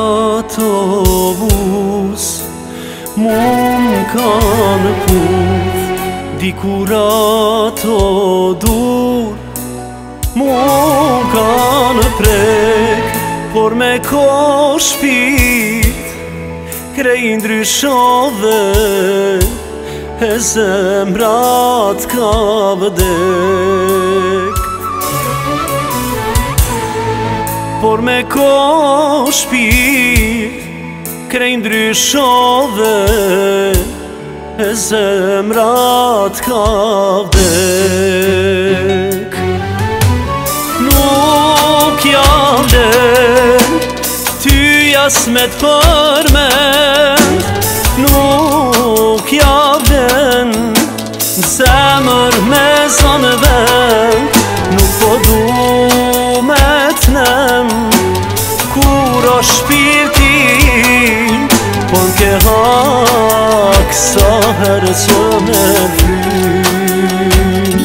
autobus mum kanë puf, dikurat o dur mum kanë prek, por me ko shpirt krej ndryshove, e zemrat ka vdek. Por me ko shpirt krej ndryshove, e zemrat ka vdek. Nuk javlen ty jas me t'përmend, nuk javlen zemër me zonë vend, nuk po du me t'nem kur o shpirtin, po n'ke hak sa herë që me vry.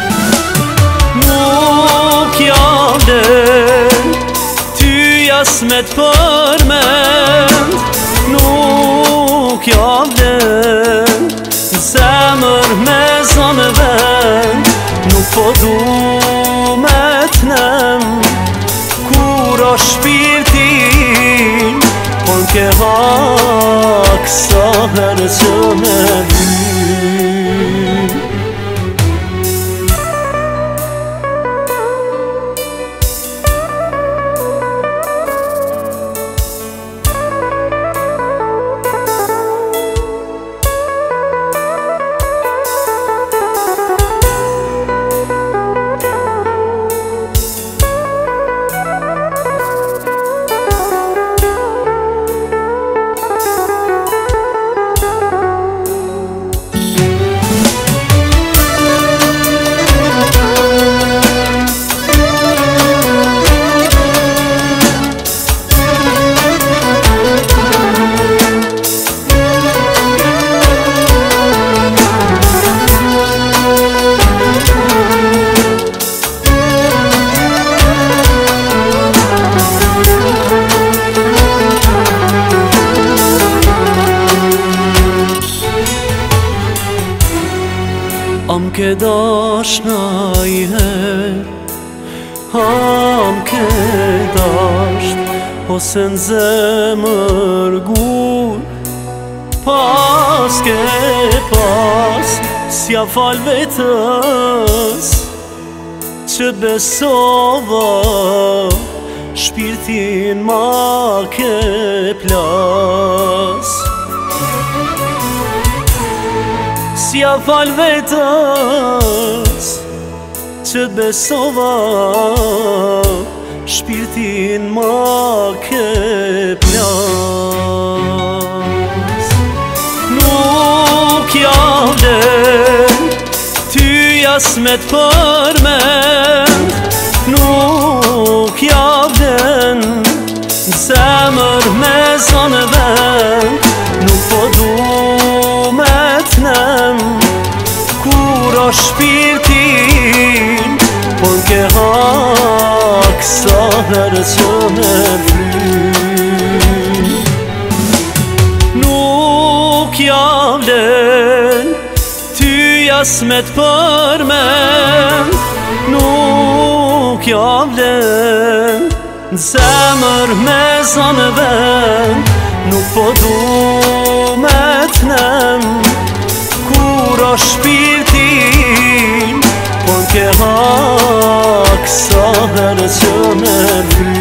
Nuk javlen ty jas me t'përmend, nuk javlen zemër me zonë vend, nuk po du me t'nem kur o shpirtin, po n'ke hak sa herë që me vry. Am ke dash najher, am ke dasht, ose n'zemër gur, pas ke pas, s'ja fal vetës, që besova, shpirtin ma ke plas. S'ja fal vetës, që besova, shpirtin ma ke plas. Nuk javlen ty jas me t'përmend, nuk javlen zemër me zonë vend, nuk po du me t'nem kur o shpirtin, po n'ke hak sa herë që me vry. Nuk javlen ty jas me t'përmend, nuk javlen zemër me zonë vend, nuk po du me t'nem kur o shpirtin, po n'ke hak sa herë që me vry.